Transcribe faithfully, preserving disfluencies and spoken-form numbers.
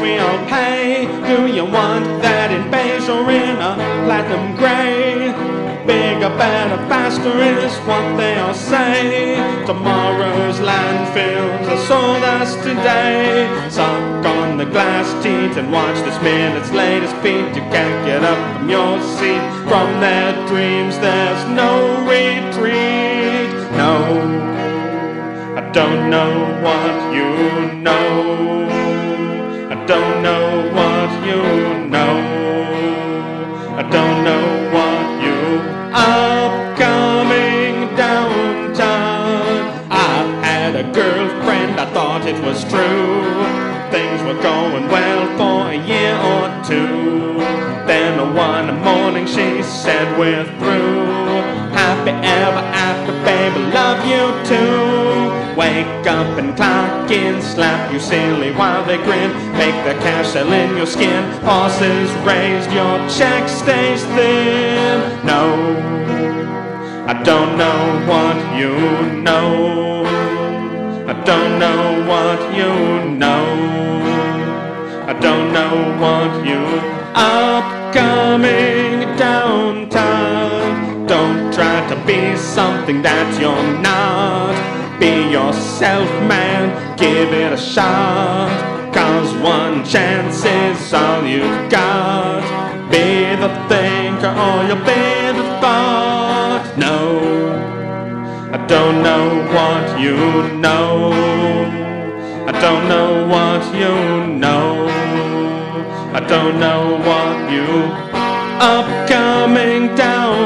we all pay? Do you want that in beige or in a platinum grey? Bigger, better, faster is what they all say. Tomorrow's landfills are sawdust today. Suck on the glass teat and watch this minute's latest beat. You can't get up from your seat. From their dreams there's no retreat. No, I don't know what you know. I don't know what you know. I don't know what you upcoming downtown. I had a girlfriend, I thought it was true. Things were going well for a year or two. Then one morning she said we're through. Happy ever after, baby, love you too. Wake up and clock in, slap you silly while they grin. Make the cash sell in your skin. Horses raised, your check stays thin. No, I don't know what you know. I don't know what you know. I don't know what you upcoming downtown. Don't try to be something that you're not. Be yourself, man, give it a shot. Cause one chance is all you've got. Be the thinker or you'll be the thought. No, I don't know what you know. I don't know what you know. I don't know what you upcoming down